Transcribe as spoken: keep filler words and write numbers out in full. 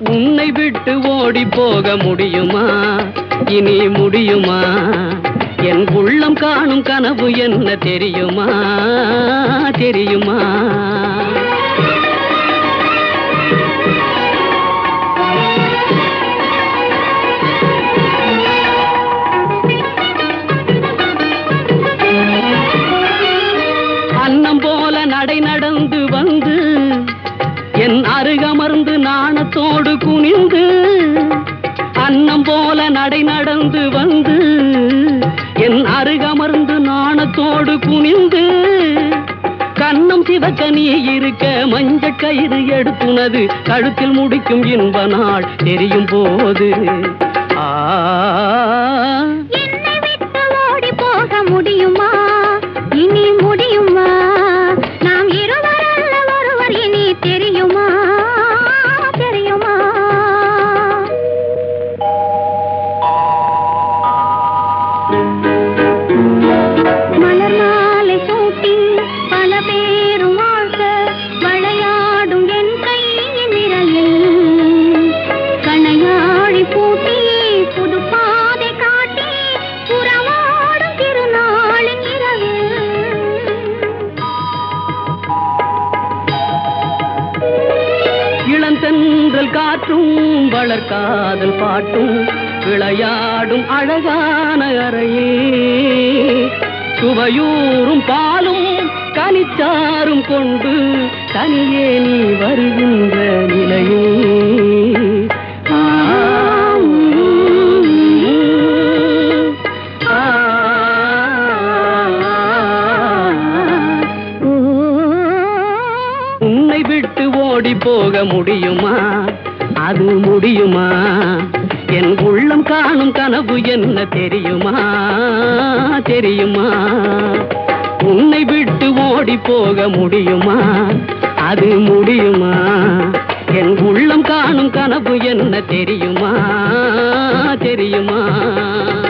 உன்னை விட்டு ஓடி போக முடியுமா? இனி முடியுமா? என் உள்ளம் காணும் கனவு என்ன தெரியுமா? தெரியுமா? அன்னம் போல நடை நடந்து வந்து என் அருகமர்ந்து நாணத்தோடு குனிந்து, அன்னம் போல நடை நடந்து வந்து என் அருகமர்ந்து நாணத்தோடு குனிந்து, கண்ணம் சிவக்க நீ இருக்க மஞ்சள் கயிறு எடுத்துனது கழுத்தில் முடிக்கும் இன்ப நாள் தெரியும் போது, ஆ என்னை விட்டு ஓடி போக முடியுமா? இனி முடியுமா? நாம் இருவர் அல்ல ஒருவர் இனி தெரியுமா? தெரியுமா? மலர் மாலை சூட்டி பல பேரும் வாழ்க்க விளையாடும் என் கையின் விரலில் கணையாழி பூட்டி புது பாதை காட்டி புறவாடும் திருநாளின் இரவு. இளந்தென்றல் காற்றும் வளர்காதல் பாட்டும் விளையாடும் அழகான அறையே, சுவையூரும் பாலும் கனிச்சாரும் கொண்டு தனியே நீ வருகின்ற நிலையே. உன்னை விட்டு ஓடி போக முடியுமா? அது முடியுமா? என் உள்ளம் காணும் கனவு என்ன தெரியுமா? தெரியுமா? உன்னை விட்டு ஓடி போக முடியுமா? அது முடியுமா? என் உள்ளம் காணும் கனவு என்ன தெரியுமா? தெரியுமா?